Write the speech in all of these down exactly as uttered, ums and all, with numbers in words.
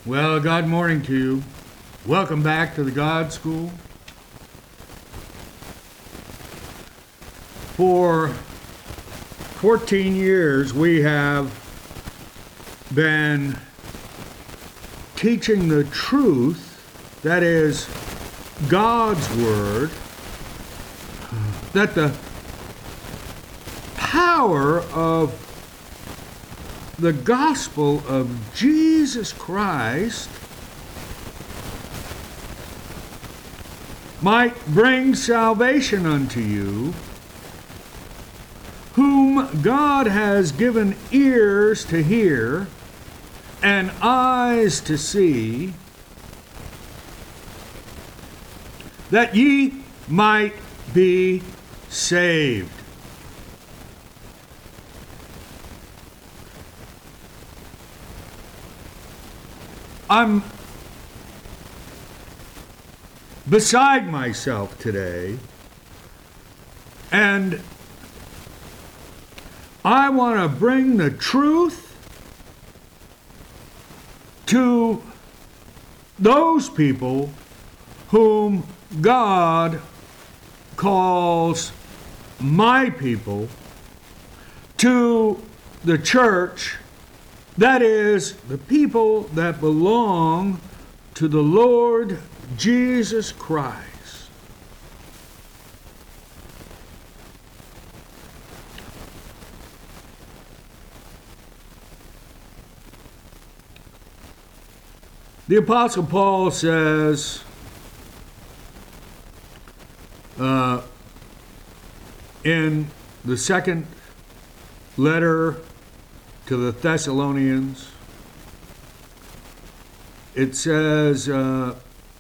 Well, good morning to you. Welcome back to the God School. For fourteen years, we have been teaching the truth, that is, God's Word, that the power of the gospel of Jesus Christ might bring salvation unto you, whom God has given ears to hear and eyes to see, that ye might be saved. I'm beside myself today, and I want to bring the truth to those people whom God calls my people, to the church, that is, the people that belong to the Lord Jesus Christ. The Apostle Paul says, uh, in the second letter to the Thessalonians, it says uh,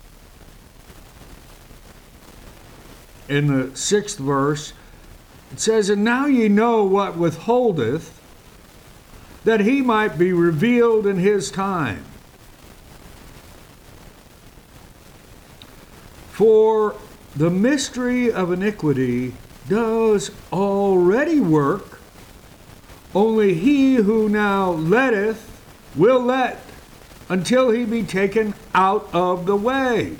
in the sixth verse, it says, "And now ye know what withholdeth, that he might be revealed in his time. For the mystery of iniquity does already work, only he who now letteth will let until he be taken out of the way."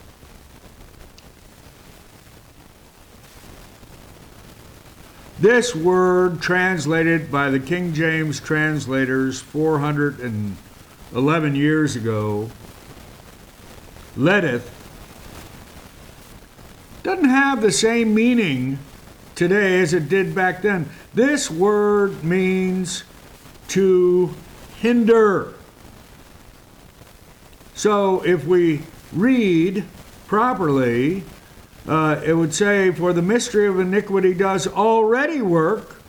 This word, translated by the King James translators four hundred eleven years ago, letteth, doesn't have the same meaning today as it did back then. This word means to hinder. So if we read properly, uh, it would say, "For the mystery of iniquity does already work,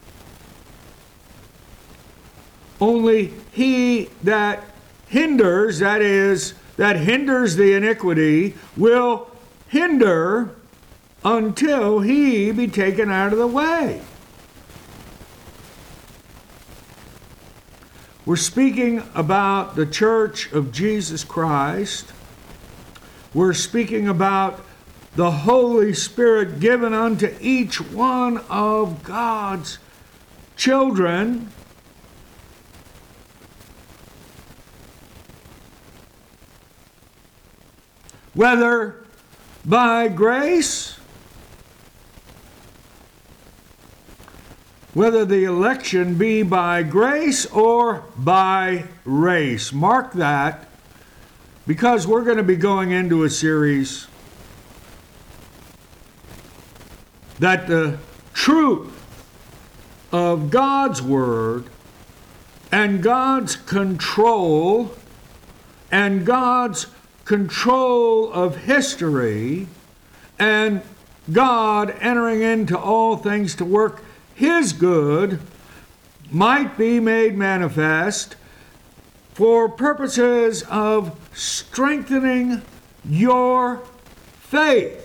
only he that hinders," that is, that hinders the iniquity, "will hinder until he be taken out of the way." We're speaking about the church of Jesus Christ. We're speaking about the Holy Spirit given unto each one of God's children. Whether by grace, whether the election be by grace or by race. Mark that, because we're going to be going into a series that the truth of God's Word and God's control and God's control of history and God entering into all things to work His good might be made manifest for purposes of strengthening your faith.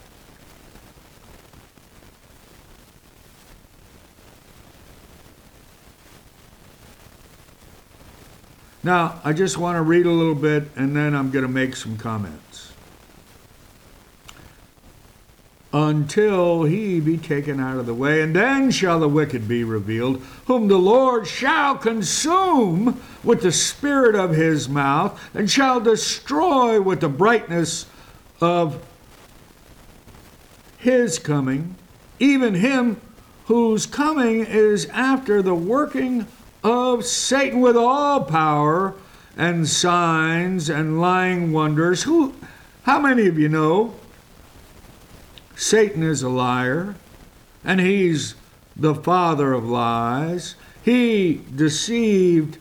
Now, I just want to read a little bit and then I'm going to make some comments. until he be taken out of the way. And then shall the wicked be revealed, whom the Lord shall consume with the spirit of his mouth, and shall destroy with the brightness of his coming, even him whose coming is after the working of Satan with all power and signs and lying wonders. Who, how many of you know Satan is a liar, and he's the father of lies? He deceived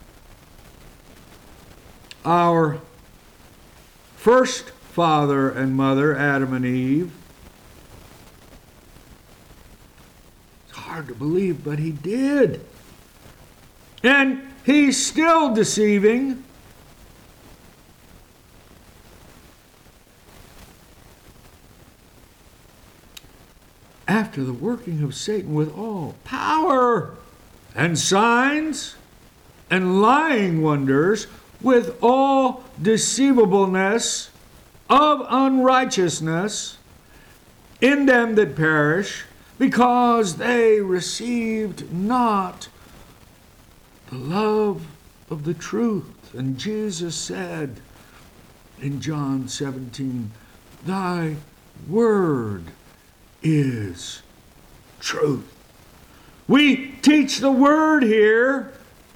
our first father and mother, Adam and Eve. It's hard to believe, but he did. And he's still deceiving. After the working of Satan with all power and signs and lying wonders, with all deceivableness of unrighteousness in them that perish, because they received not the love of the truth. And Jesus said in John seventeen, thy word is truth. We teach the word here,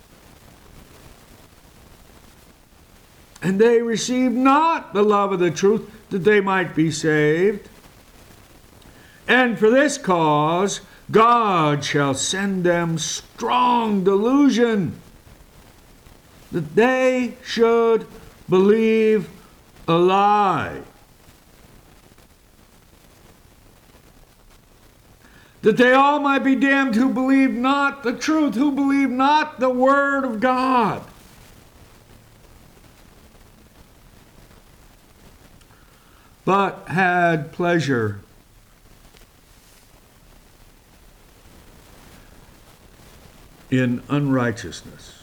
and they received not the love of the truth, that they might be saved. And for this cause God shall send them strong delusion, that they should believe a lie, that they all might be damned who believe not the truth, who believe not the word of God. But had pleasure in unrighteousness.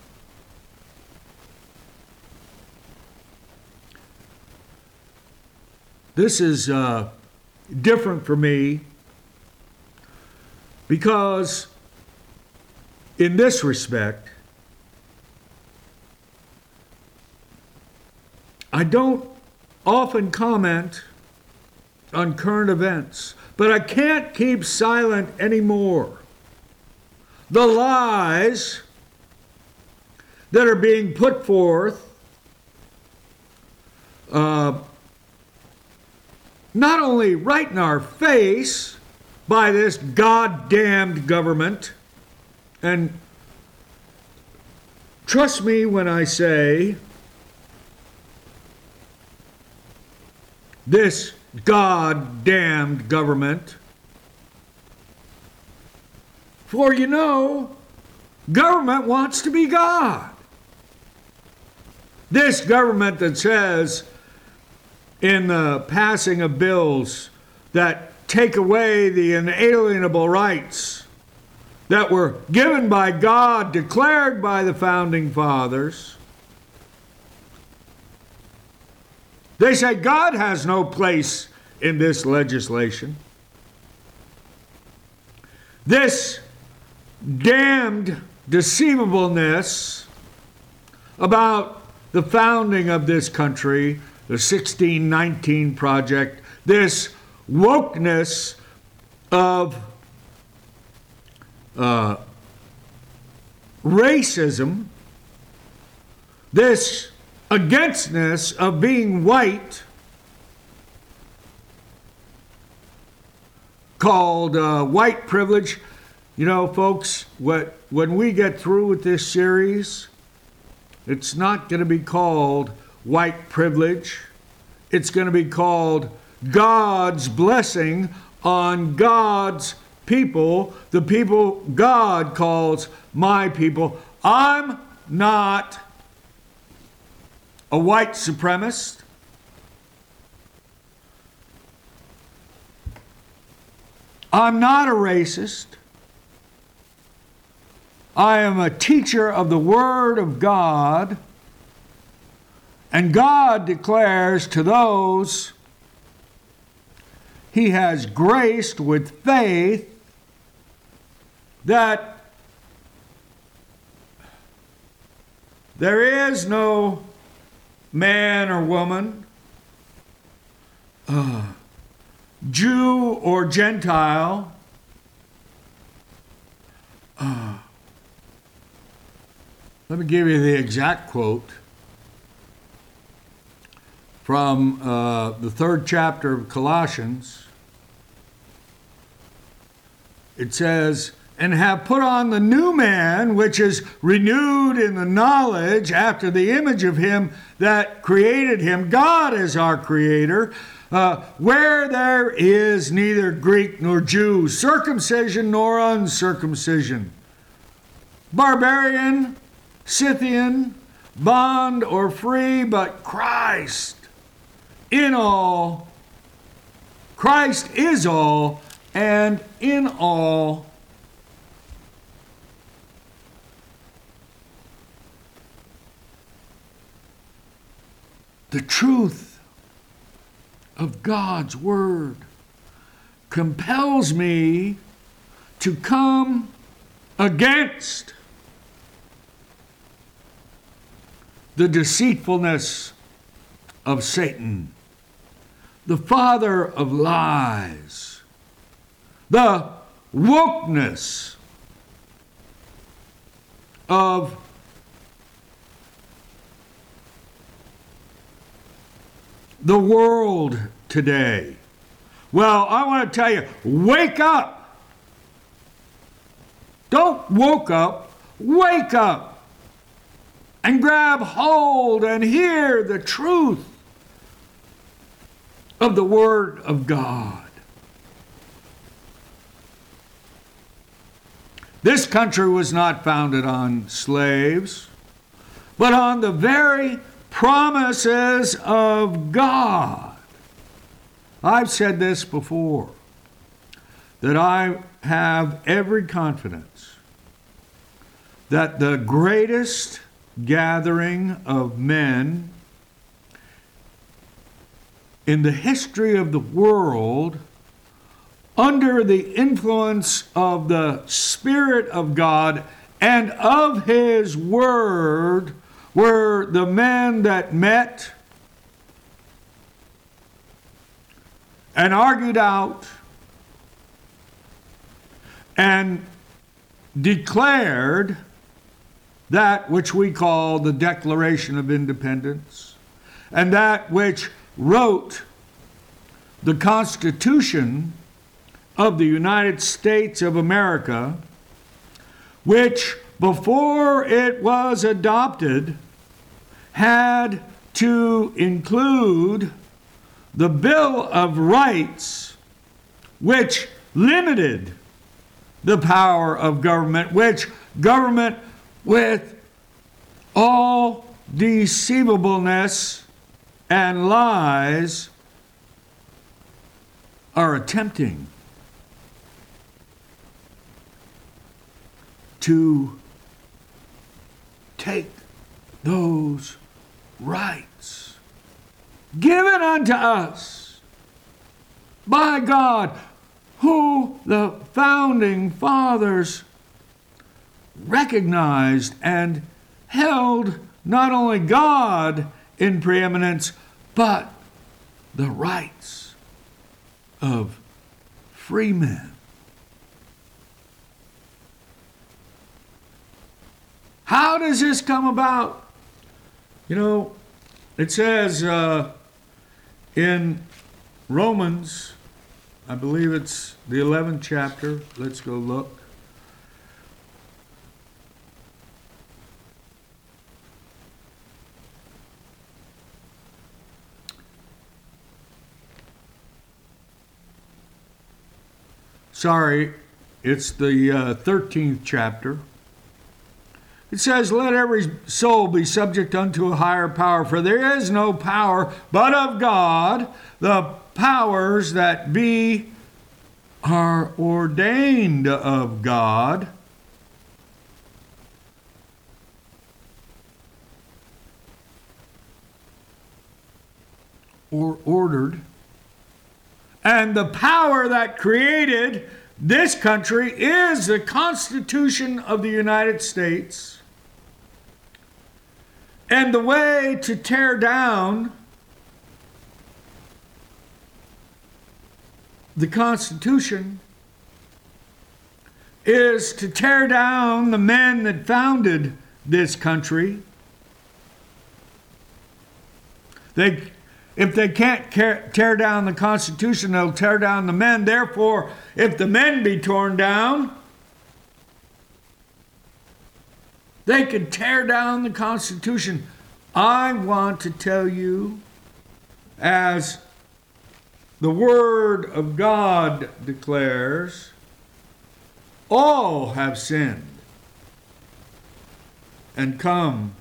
This is uh, different for me, because in this respect, I don't often comment on current events, but I can't keep silent anymore. The lies that are being put forth, uh, not only right in our face by this goddamned government, and trust me when I say this goddamned government, for you know, government wants to be God. This government that says in the passing of bills that take away the inalienable rights that were given by God, declared by the founding fathers, they say God has no place in this legislation. This damned deceivableness about the founding of this country, the sixteen nineteen Project, this wokeness of uh, racism, this againstness of being white, called uh, white privilege. You know, folks, what, when we get through with this series, it's not going to be called white privilege. It's going to be called God's blessing on God's people, the people God calls my people. I'm not a white supremacist. I'm not a racist. I am a teacher of the Word of God, and God declares to those he has graced with faith, that there is no man or woman, uh, Jew or Gentile, uh, let me give you the exact quote from uh, the third chapter of Colossians. It says, and have put on the new man, which is renewed in the knowledge after the image of him that created him. God is our creator, uh, where there is neither Greek nor Jew, circumcision nor uncircumcision, barbarian, Scythian, bond or free, but Christ in all. Christ is all, and in all. The truth of God's word compels me to come against the deceitfulness of Satan, the father of lies, the wokeness of the world today. Well, I want to tell you, wake up. Don't woke up, wake up and grab hold and hear the truth of the Word of God. This country was not founded on slaves, but on the very promises of God. I've said this before, that I have every confidence that the greatest gathering of men in the history of the world, under the influence of the Spirit of God and of His Word, were the men that met and argued out and declared that which we call the Declaration of Independence, and that which wrote the Constitution of the United States of America, which before it was adopted had to include the Bill of Rights, which limited the power of government, which government with all deceivableness and lies are attempting to take those rights given unto us by God, who the founding fathers recognized and held not only God in preeminence, but the rights of free men. How does this come about? You know, it says uh, in Romans, I believe it's the eleventh chapter. Let's go look. Sorry, it's the uh, thirteenth chapter. It says, let every soul be subject unto a higher power, for there is no power but of God. The powers that be are ordained of God. Or ordered And the power that created this country is the Constitution of the United States. And the way to tear down the Constitution is to tear down the men that founded this country. They, if they can't tear down the Constitution, they'll tear down the men. Therefore, if the men be torn down, they can tear down the Constitution. I want to tell you, as the Word of God declares, all have sinned and come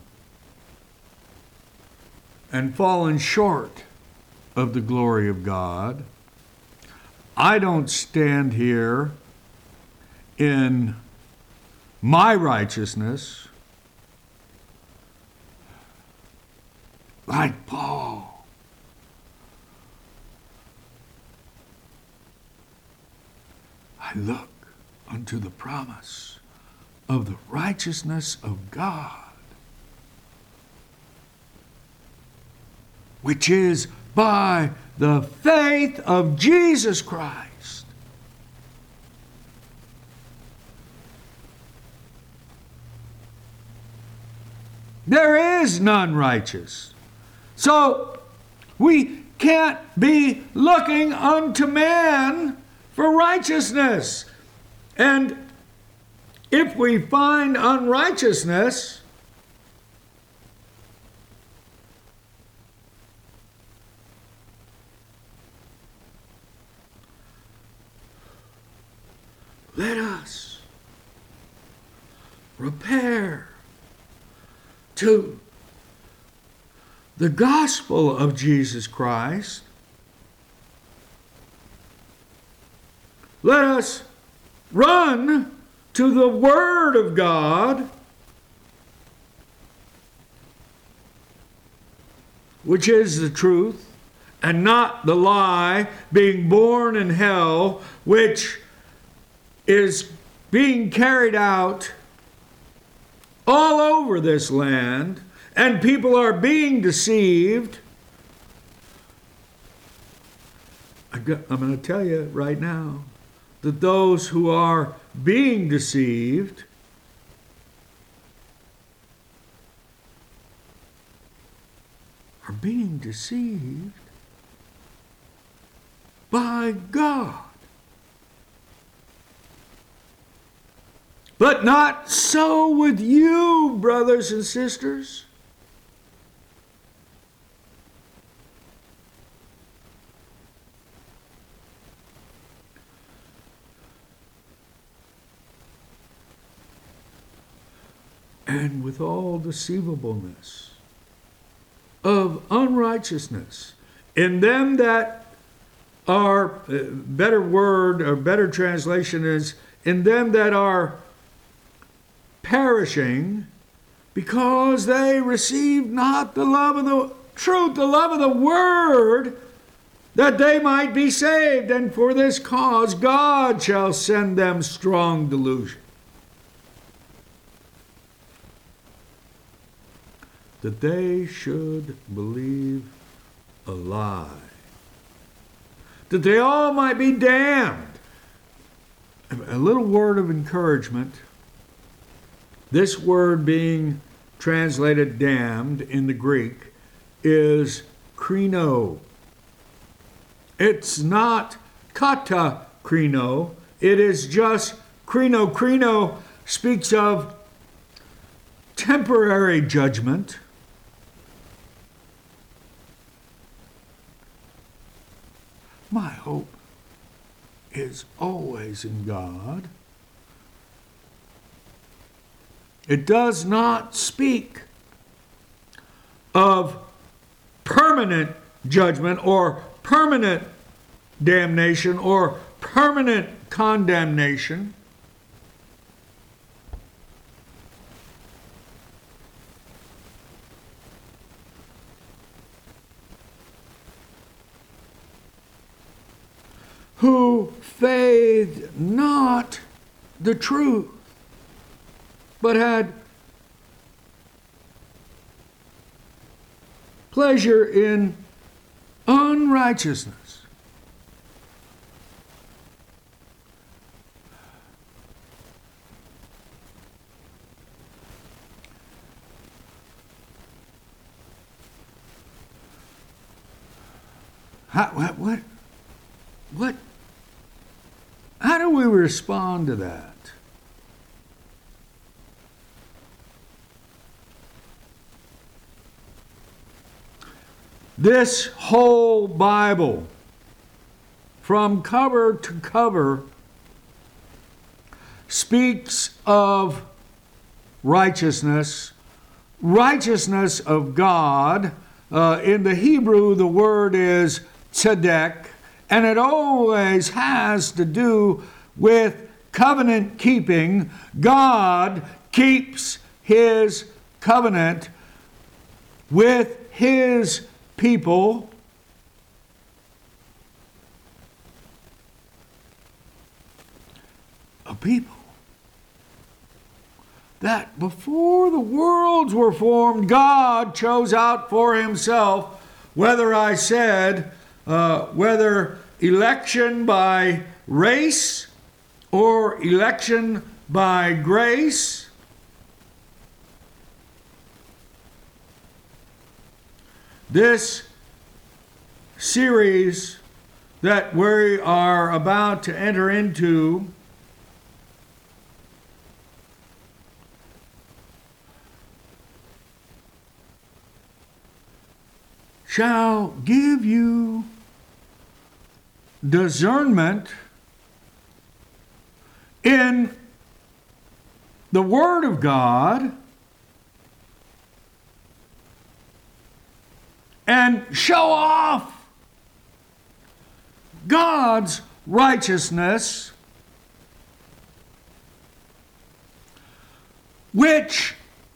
and fallen short of the glory of God. I don't stand here in my righteousness like Paul. I look unto the promise of the righteousness of God, which is by the faith of Jesus Christ. There is none righteous. So we can't be looking unto man for righteousness. And if we find unrighteousness, let us repair to the gospel of Jesus Christ. Let us run to the Word of God, which is the truth, and not the lie being born in hell, which is being carried out all over this land, and people are being deceived. I'm going to tell you right now that those who are being deceived are being deceived by God. But not so with you, brothers and sisters. And with all deceivableness of unrighteousness in them that are, uh, better word or better translation is, in them that are perishing, because they receive not the love of the truth, the love of the word, that they might be saved. And for this cause God shall send them strong delusion, that they should believe a lie, that they all might be damned. A little word of encouragement. This word being translated damned in the Greek is krino. It's not kata krino. It is just krino. Krino speaks of temporary judgment. My hope is always in God. It does not speak of permanent judgment or permanent damnation or permanent condemnation. who faithed not the truth, but had pleasure in unrighteousness. How, what, what, what, how do we respond to that? This whole Bible, from cover to cover, speaks of righteousness, righteousness of God. Uh, in the Hebrew, the word is tzedek, and it always has to do with covenant keeping. God keeps his covenant with his people. A people that before the worlds were formed, God chose out for himself, whether I said, uh, whether election by race or election by grace. This series that we are about to enter into shall give you discernment in the Word of God and show off God's righteousness, which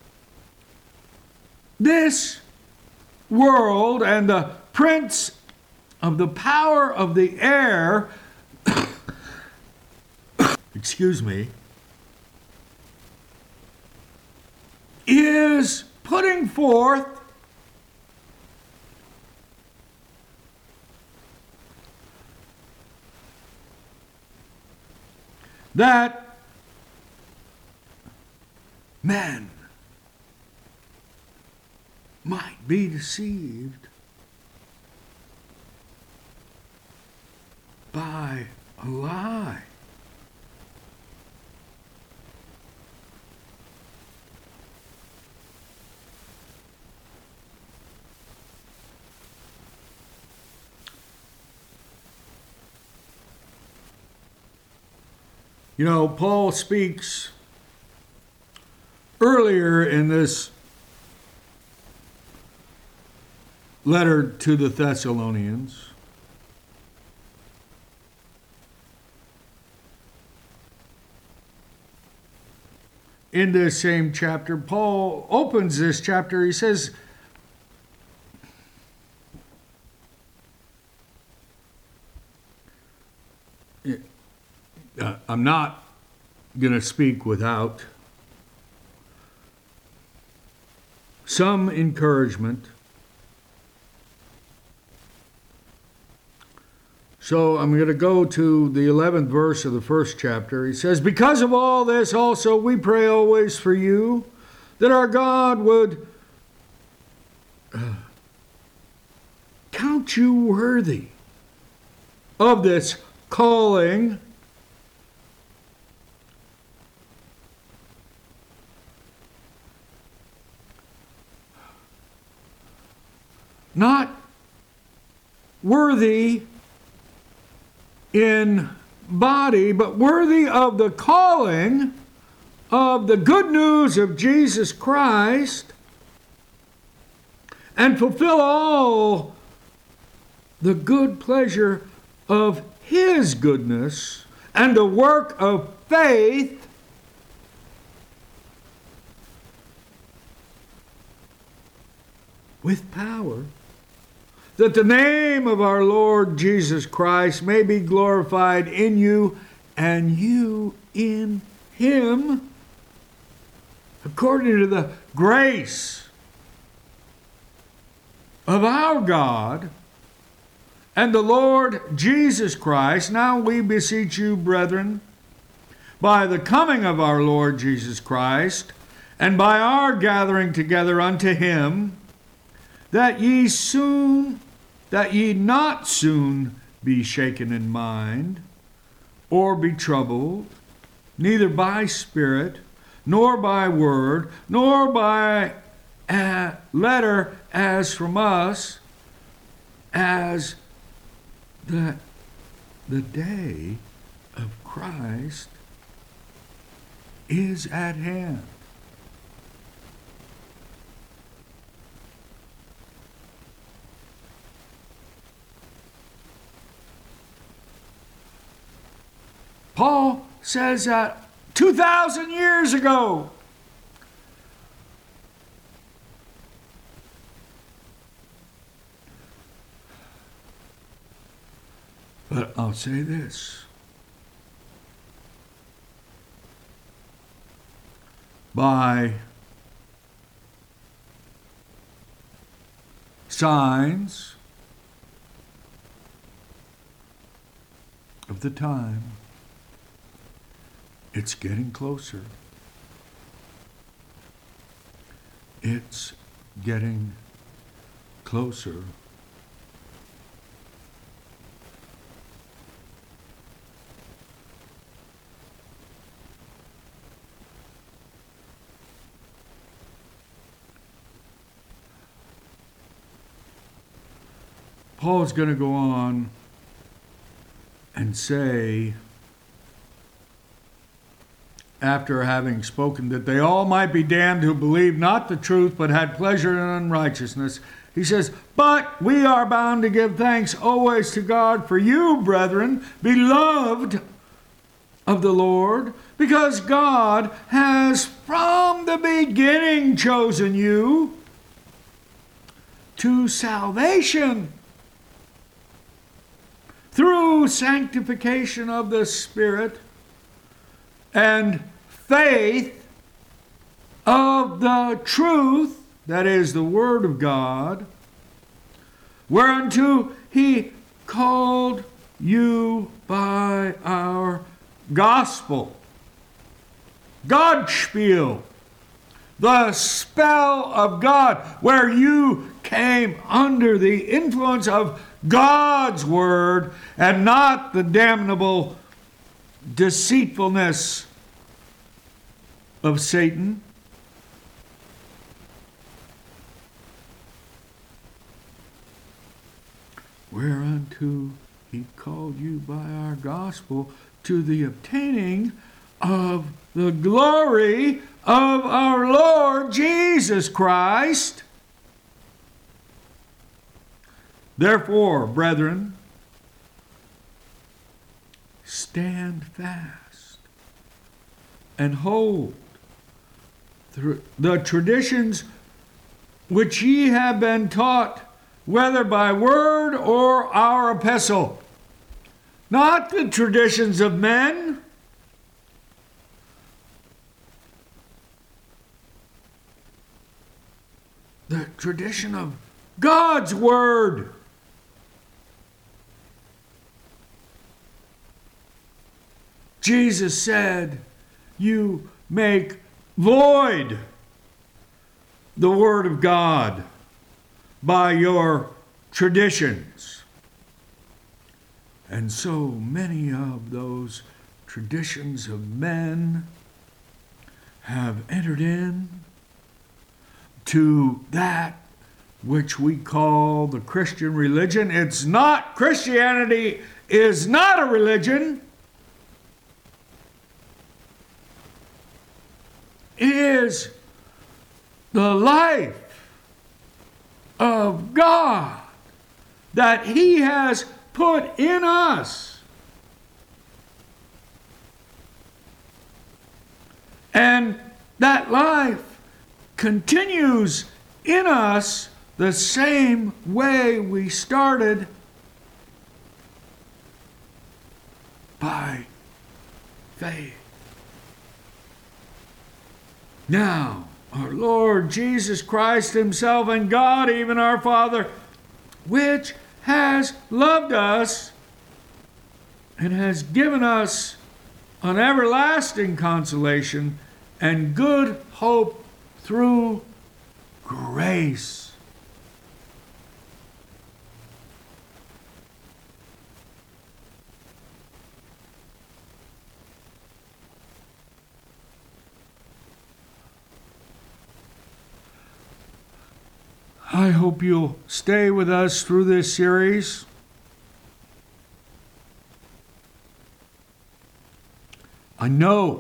this world and the prince of the power of the air, excuse me, is putting forth that men might be deceived by a lie. You know, Paul speaks earlier in this letter to the Thessalonians. In this same chapter, Paul opens this chapter. He says, uh, I'm not going to speak without some encouragement. So I'm going to go to the eleventh verse of the first chapter. He says, because of all this also we pray always for you, that our God would uh, count you worthy of this calling, not worthy in body, but worthy of the calling of the good news of Jesus Christ, and fulfill all the good pleasure of his goodness and the work of faith with power, that the name of our Lord Jesus Christ may be glorified in you, and you in him, according to the grace of our God and the Lord Jesus Christ. Now we beseech you, brethren, by the coming of our Lord Jesus Christ, and by our gathering together unto him, that ye soon, that ye not soon be shaken in mind, or be troubled, neither by spirit, nor by word, nor by a letter as from us, as the, the day of Christ is at hand. Paul says that two thousand years ago. But I'll say this. By signs of the time, it's getting closer. It's getting closer. Paul's going to go on and say, after having spoken that they all might be damned who believed not the truth but had pleasure in unrighteousness, he says, but we are bound to give thanks always to God for you, brethren, beloved of the Lord, because God has from the beginning chosen you to salvation through sanctification of the Spirit and faith of the truth, that is the Word of God, whereunto he called you by our gospel. Godspiel, the spell of God, where you came under the influence of God's word and not the damnable deceitfulness of Satan. Whereunto he called you by our gospel to the obtaining of the glory of our Lord Jesus Christ. Therefore, brethren, stand fast and hold the traditions which ye have been taught, whether by word or our epistle. Not the traditions of men, the tradition of God's word. Jesus said, you make void the word of God by your traditions. And so many of those traditions of men have entered in to that which we call the Christian religion. It's not, Christianity is not a religion. It is the life of God that he has put in us. And that life continues in us the same way we started, by faith. Now, our Lord Jesus Christ himself and God, even our Father, which has loved us and has given us an everlasting consolation and good hope through grace. I hope you'll stay with us through this series. I know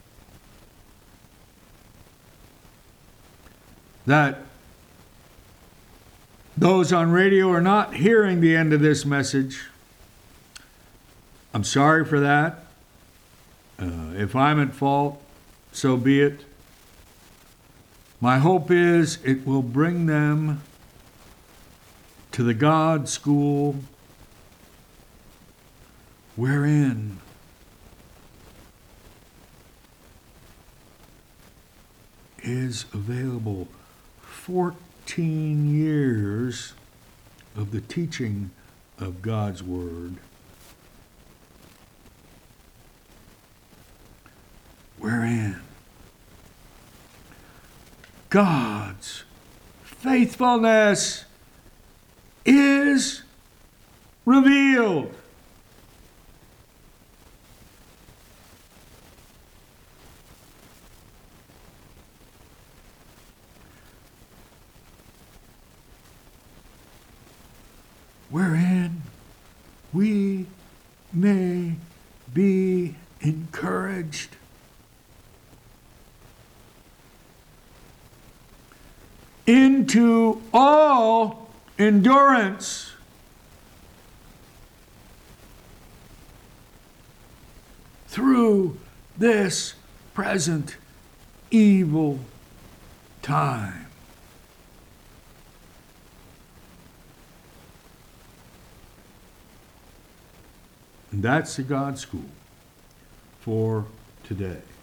that those on radio are not hearing the end of this message. I'm sorry for that. Uh, if I'm at fault, so be it. My hope is it will bring them to the God school wherein is available fourteen years of the teaching of God's Word, wherein God's faithfulness is revealed. Wherein we may be encouraged into all endurance through this present evil time. And that's the God School for today.